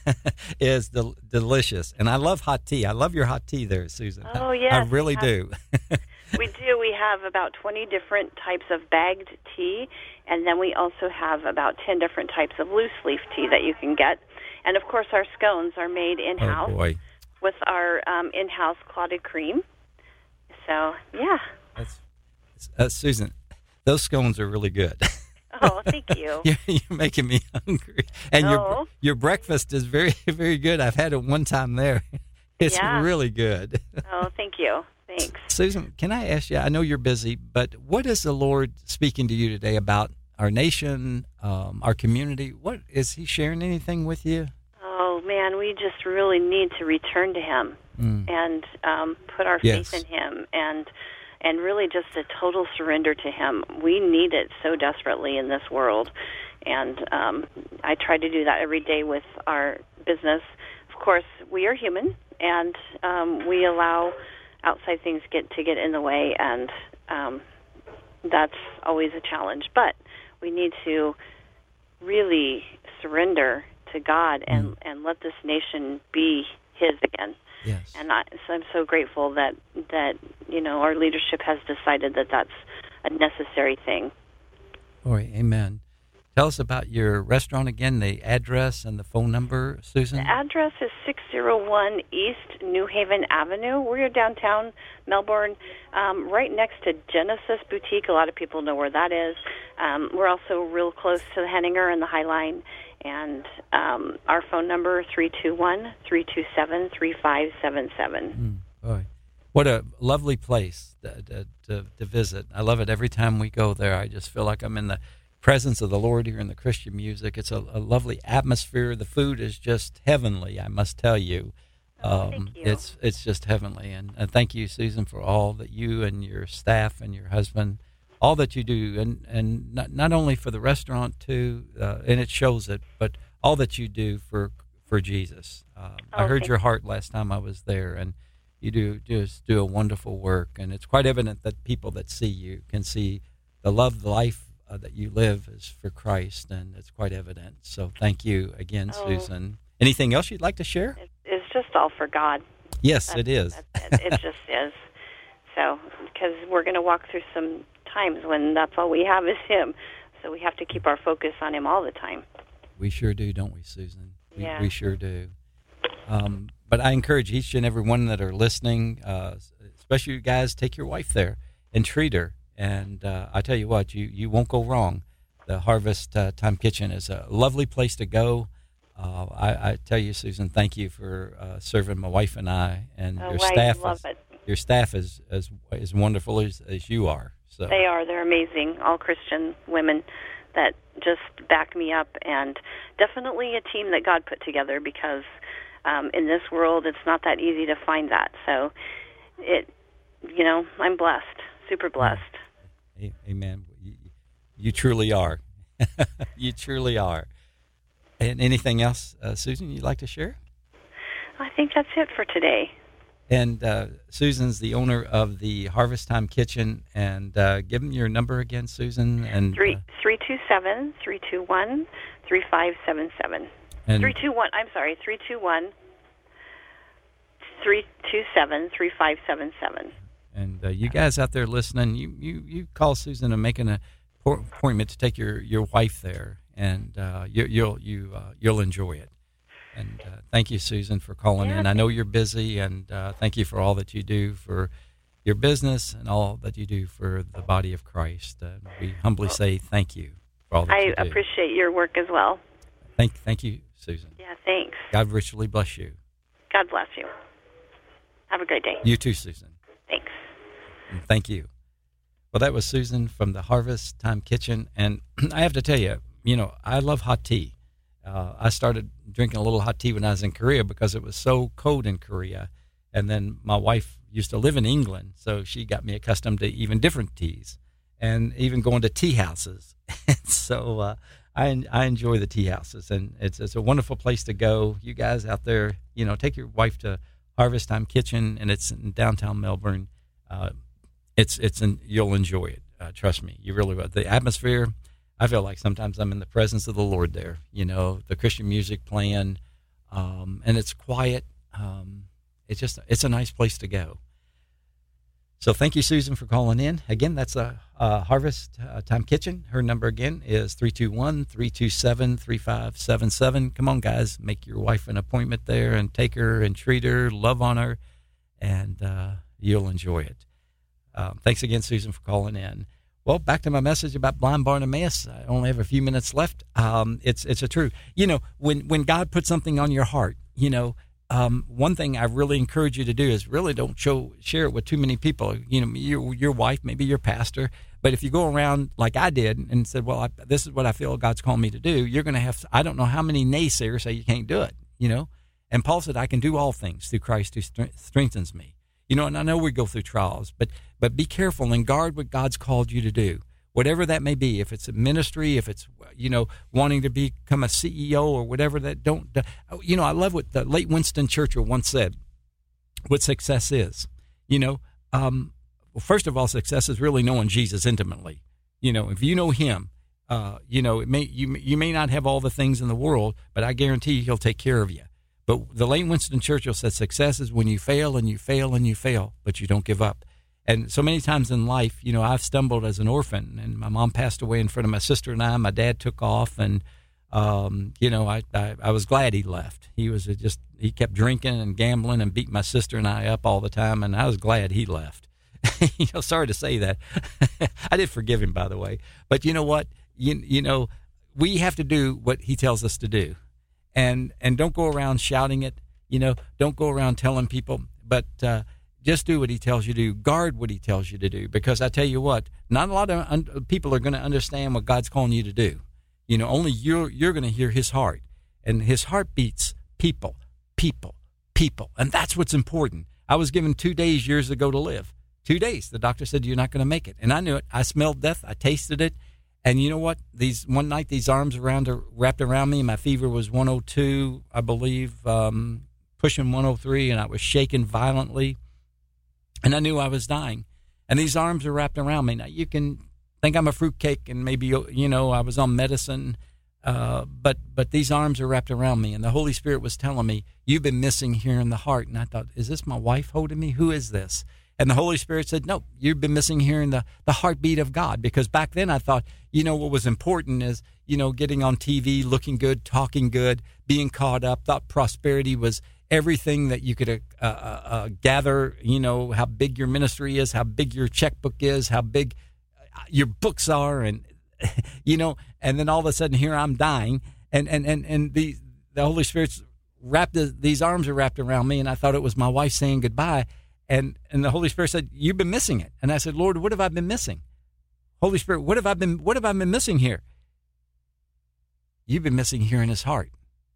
is del- delicious, and I love hot tea. I love your hot tea there, Susan. Oh, yes, I really we do. We do. We have about twenty different types of bagged tea, and then we also have about ten different types of loose leaf tea that you can get. And, of course, our scones are made in-house Oh boy, with our um, in-house clotted cream. So, yeah. that's uh, Susan. Those scones are really good. Oh, thank you. you're, you're making me hungry, and your Oh. your breakfast is very very good. I've had it one time there. It's Yeah. really good. Oh, thank you. Thanks. Susan, can I ask you? I know you're busy, but what is the Lord speaking to you today about our nation, um, our community? What is He sharing anything with you? Oh, man, we just really need to return to Him Mm. and um, put our Yes. faith in Him and and really just a total surrender to Him. We need it so desperately in this world. And um, I try to do that every day with our business. Of course, we are human, and um, we allow outside things get to get in the way, and um, that's always a challenge. But we need to really surrender to God and, Mm. and let this nation be His again. Yes. And I, so I'm so grateful that, that, you know, our leadership has decided that that's a necessary thing. Boy, amen. Tell us about your restaurant again, the address and the phone number, Susan. The address is six oh one East New Haven Avenue. We're downtown Melbourne, um, right next to Genesis Boutique. A lot of people know where that is. Um, we're also real close to the Henninger and the High Line. And um, our phone number, three two one, three two seven, three five seven seven. Mm, boy, what a lovely place to, to, to, to visit. I love it every time we go there. I just feel like I'm in the presence of the Lord here in the Christian music. It's a, a lovely atmosphere. The food is just heavenly, I must tell you. Oh, thank you. It's it's just heavenly. And, and thank you, Susan, for all that you and your staff and your husband, all that you do, and, and not, not only for the restaurant, too, uh, and it shows it, but all that you do for for Jesus. Um, I Oh, heard thank your heart last time I was there, and you do just do a wonderful work. And it's quite evident that people that see you can see the love, the life uh, that you live is for Christ, and it's quite evident. So thank you again, Oh. Susan. Anything else you'd like to share? It, it's just all for God. Yes, That's- it is. That's it. It just is. So, because we're going to walk through some times when that's all we have is Him. So we have to keep our focus on Him all the time. We sure do, don't we, Susan? We, Yeah. we sure do. Um, but I encourage each and every one that are listening, uh, especially you guys, take your wife there and treat her. And uh, I tell you what, you, you won't go wrong. The Harvest uh, Time Kitchen is a lovely place to go. Uh, I, I tell you, Susan, thank you for uh, serving my wife and I, and Oh, your I staff. love is, it. Your staff is as as wonderful as, as you are. So They are. They're amazing. All Christian women that just back me up, and definitely a team that God put together, because um, in this world it's not that easy to find that. So it, you know, I'm blessed, super blessed. A- Amen. You, you truly are. You truly are. And anything else, uh, Susan, you'd like to share? I think that's it for today. And uh, Susan's the owner of the Harvest Time Kitchen. And uh, give them your number again, Susan. And Three uh, three two seven three two one three five seven seven. and Three two one. I'm sorry. Three two one three two seven three five seven seven. and uh, you guys out there listening, you, you, you call Susan and make an appointment to take your, your wife there, and uh, you, you'll you uh, you'll enjoy it. And uh, thank you, Susan, for calling Yeah, in. I know you're busy, and uh, thank you for all that you do for your business and all that you do for the body of Christ. Uh, we humbly say thank you for all that I you do. appreciate your work as well. Thank, thank you, Susan. Yeah, thanks. God richly bless you. God bless you. Have a great day. You too, Susan. Thanks. And thank you. Well, that was Susan from the Harvest Time Kitchen. And I have to tell you, you know, I love hot tea. Uh, I started drinking a little hot tea when I was in Korea because it was so cold in Korea. And then my wife used to live in England, so she got me accustomed to even different teas and even going to tea houses. And so uh, I I enjoy the tea houses, and it's it's a wonderful place to go. You guys out there, you know, take your wife to Harvest Time Kitchen, and it's in downtown Melbourne. Uh, it's it's an, you'll enjoy it. Uh, trust me, you really will. The atmosphere, I feel like sometimes I'm in the presence of the Lord there. You know, the Christian music playing, um, and it's quiet. Um, it's just, it's a nice place to go. So thank you, Susan, for calling in. Again, that's a, a Harvest uh, Time Kitchen. Her number again is three two one, three two seven, three five seven seven. Come on, guys, make your wife an appointment there and take her and treat her, love on her, and uh, you'll enjoy it. Um, thanks again, Susan, for calling in. Well, back to my message about blind Bartimaeus. I only have a few minutes left. Um, it's it's a true. You know, when when God puts something on your heart, you know, um, one thing I really encourage you to do is really don't show share it with too many people. You know, your your wife, maybe your pastor. But if you go around like I did and said, well, I, this is what I feel God's called me to do, you're going to have, I don't know how many naysayers say you can't do it, you know. And Paul said, I can do all things through Christ who strengthens me. You know, and I know we go through trials, but but be careful and guard what God's called you to do, whatever that may be. If it's a ministry, if it's, you know, wanting to become a C E O or whatever, that don't, you know, I love what the late Winston Churchill once said, what success is. You know, um, well, first of all, success is really knowing Jesus intimately. You know, if you know him, uh, you know, it may you you may not have all the things in the world, but I guarantee he'll take care of you. But the late Winston Churchill said success is when you fail and you fail and you fail, but you don't give up. And so many times in life, you know, I've stumbled as an orphan, and my mom passed away in front of my sister and I. My dad took off, and, um, you know, I, I, I was glad he left. He was just, he kept drinking and gambling and beat my sister and I up all the time, and I was glad he left. You know, sorry to say that. I did forgive him, by the way. But you know what? You, you know, we have to do what he tells us to do. And and don't go around shouting it, you know, don't go around telling people, but uh, just do what he tells you to do. Guard what he tells you to do, because I tell you what, not a lot of un- people are going to understand what God's calling you to do. You know, only you're, you're going to hear his heart. And his heart beats people, people, people. And that's what's important. I was given two days years ago to live. Two days. The doctor said, you're not going to make it. And I knew it. I smelled death. I tasted it. And you know what? These one night, these arms around wrapped around me. My fever was one oh two, I believe, um, pushing one oh three, and I was shaking violently. And I knew I was dying. And these arms are wrapped around me. Now, you can think I'm a fruitcake, and maybe, you know, I was on medicine, uh, but but these arms are wrapped around me. And the Holy Spirit was telling me, you've been missing here in the heart. And I thought, is this my wife holding me? Who is this? And the Holy Spirit said, no, you've been missing hearing the, the heartbeat of God. Because back then I thought, you know, what was important is, you know, getting on T V, looking good, talking good, being caught up. Thought prosperity was everything that you could uh, uh, uh, gather, you know, how big your ministry is, how big your checkbook is, how big your books are. And, you know, and then all of a sudden here I'm dying. And, and, and, and the, the Holy Spirit's wrapped, these arms are wrapped around me. And I thought it was my wife saying goodbye. And and the Holy Spirit said, you've been missing it. And I said, Lord, what have I been missing? Holy Spirit, what have I been what have I been missing here? You've been missing here in his heart.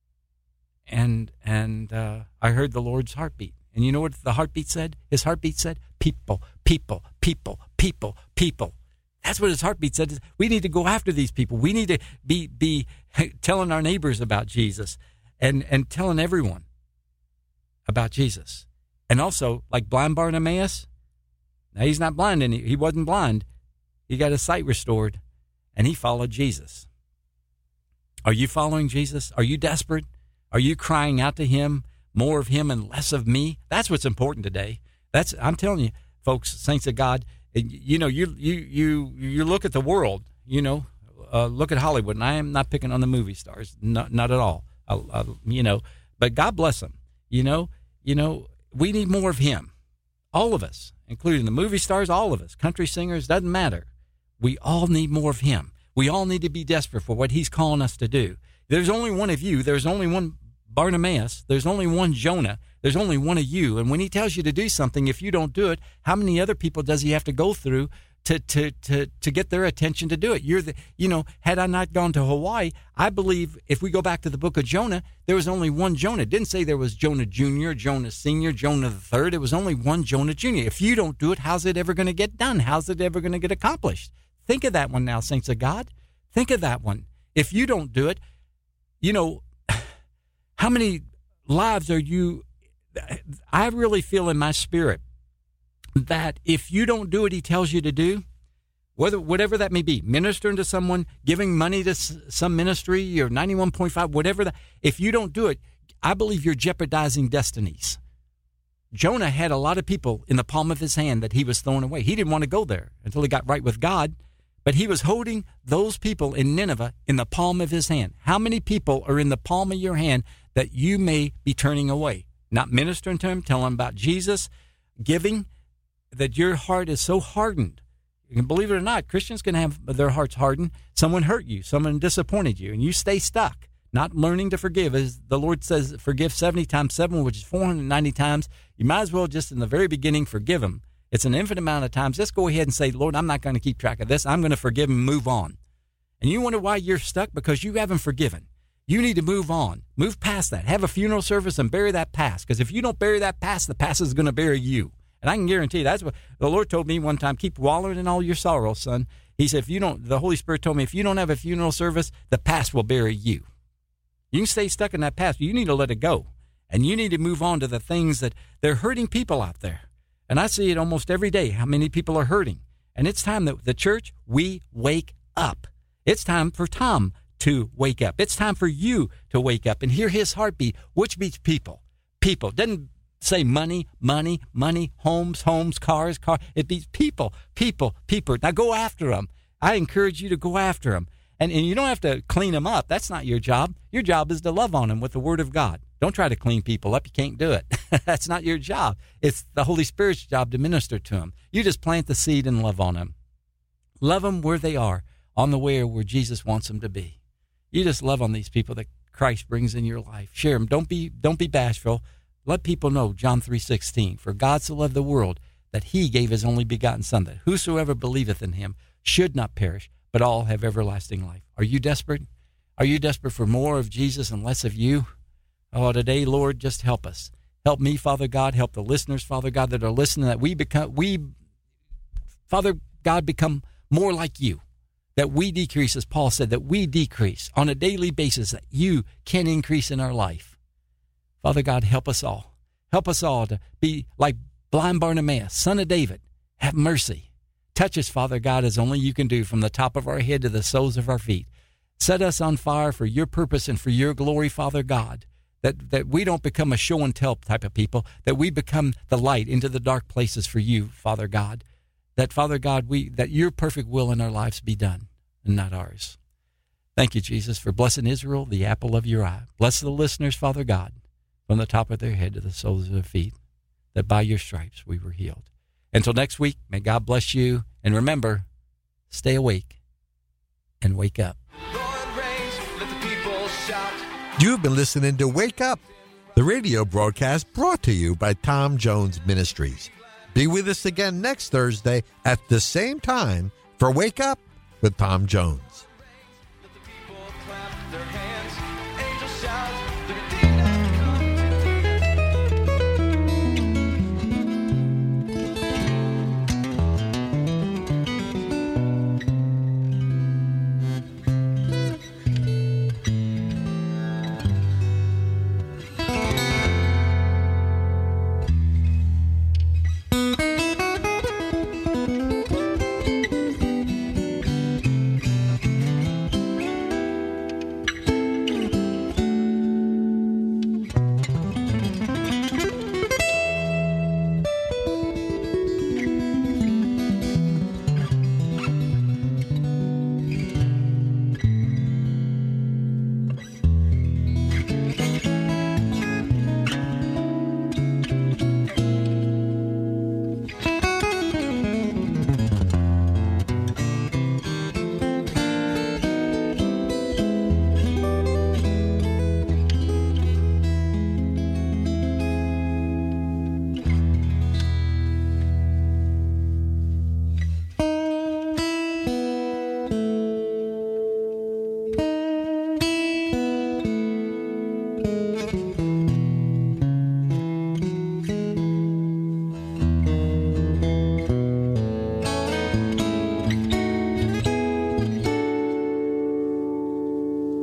And and uh, I heard the Lord's heartbeat. And you know what the heartbeat said? His heartbeat said, people, people, people, people, people. That's what his heartbeat said. We need to go after these people. We need to be be telling our neighbors about Jesus and, and telling everyone about Jesus. And also, like blind Bartimaeus, now he's not blind, and he, he wasn't blind. He got his sight restored, and he followed Jesus. Are you following Jesus? Are you desperate? Are you crying out to him, more of him and less of me? That's what's important today. That's I'm telling you, folks, saints of God. You know, you you you you look at the world. You know, uh, look at Hollywood, and I am not picking on the movie stars, not not at all. I, I, you know, but God bless them. You know, you know. We need more of him. All of us, including the movie stars, all of us, country singers, doesn't matter. We all need more of him. We all need to be desperate for what he's calling us to do. There's only one of you. There's only one Bartimaeus. There's only one Jonah. There's only one of you. And when he tells you to do something, if you don't do it, how many other people does he have to go through to to to to get their attention to do it? You're the, you know, had I not gone to Hawaii, I believe if we go back to the book of Jonah, there was only one Jonah. It didn't say there was Jonah Junior, Jonah Senior, Jonah the Third. It was only one Jonah Junior If you don't do it, how's it ever going to get done? How's it ever going to get accomplished? Think of that one now, saints of God. Think of that one. If you don't do it, you know, how many lives are you? I really feel in my spirit that if you don't do what he tells you to do, whether whatever that may be, ministering to someone, giving money to s- some ministry or ninety-one point five, whatever that, if you don't do it, I believe you're jeopardizing destinies. Jonah had a lot of people in the palm of his hand that he was throwing away. He didn't want to go there until he got right with God, but he was holding those people in Nineveh in the palm of his hand. How many people are in the palm of your hand that you may be turning away? Not ministering to them, telling them about Jesus, giving, that your heart is so hardened. You can believe it or not, Christians can have their hearts hardened. Someone hurt you, someone disappointed you, and you stay stuck, not learning to forgive. As the Lord says, forgive seventy times seven, which is four hundred ninety times. You might as well just in the very beginning forgive them. It's an infinite amount of times. Just go ahead and say, Lord, I'm not going to keep track of this. I'm going to forgive and move on. And you wonder why you're stuck? Because you haven't forgiven. You need to move on. Move past that. Have a funeral service and bury that past. Because if you don't bury that past, the past is going to bury you. And I can guarantee you, that's what the Lord told me one time. Keep wallowing in all your sorrow, son. He said, if you don't, the Holy Spirit told me, if you don't have a funeral service, the past will bury you. You can stay stuck in that past. You need to let it go. And you need to move on to the things that they're hurting people out there. And I see it almost every day, how many people are hurting. And it's time that the church, we wake up. It's time for Tom to wake up. It's time for you to wake up and hear his heartbeat, which beats people. People. Doesn't say money, money, money, homes, homes, cars, car. It beats people, people, people. Now go after them. I encourage you to go after them. And, and you don't have to clean them up. That's not your job. Your job is to love on them with the word of God. Don't try to clean people up. You can't do it. That's not your job. It's the Holy Spirit's job to minister to them. You just plant the seed and love on them. Love them where they are, on the way where Jesus wants them to be. You just love on these people that Christ brings in your life. Share them. Don't be, don't be bashful. Let people know John three sixteen. For God so loved the world that he gave his only begotten Son, that whosoever believeth in him should not perish, but all have everlasting life. Are you desperate? Are you desperate for more of Jesus and less of you? Oh, today, Lord, just help us. Help me, Father God. Help the listeners, Father God, that are listening, that we become, we, Father God, become more like you. That we decrease, as Paul said, that we decrease on a daily basis, that you can increase in our life. Father God, help us all. Help us all to be like blind Bartimaeus, son of David. Have mercy. Touch us, Father God, as only you can do, from the top of our head to the soles of our feet. Set us on fire for your purpose and for your glory, Father God. That, that we don't become a show and tell type of people, that we become the light into the dark places for you, Father God. That, Father God, we that your perfect will in our lives be done and not ours. Thank you, Jesus, for blessing Israel, the apple of your eye. Bless the listeners, Father God, from the top of their head to the soles of their feet, that by your stripes we were healed. Until next week, may God bless you. And remember, stay awake and wake up. Lord reigns, let the people shout. You've been listening to Wake Up, the radio broadcast brought to you by Tom Jones Ministries. Be with us again next Thursday at the same time for Wake Up with Tom Jones. Let the people clap their hands. Angels shout.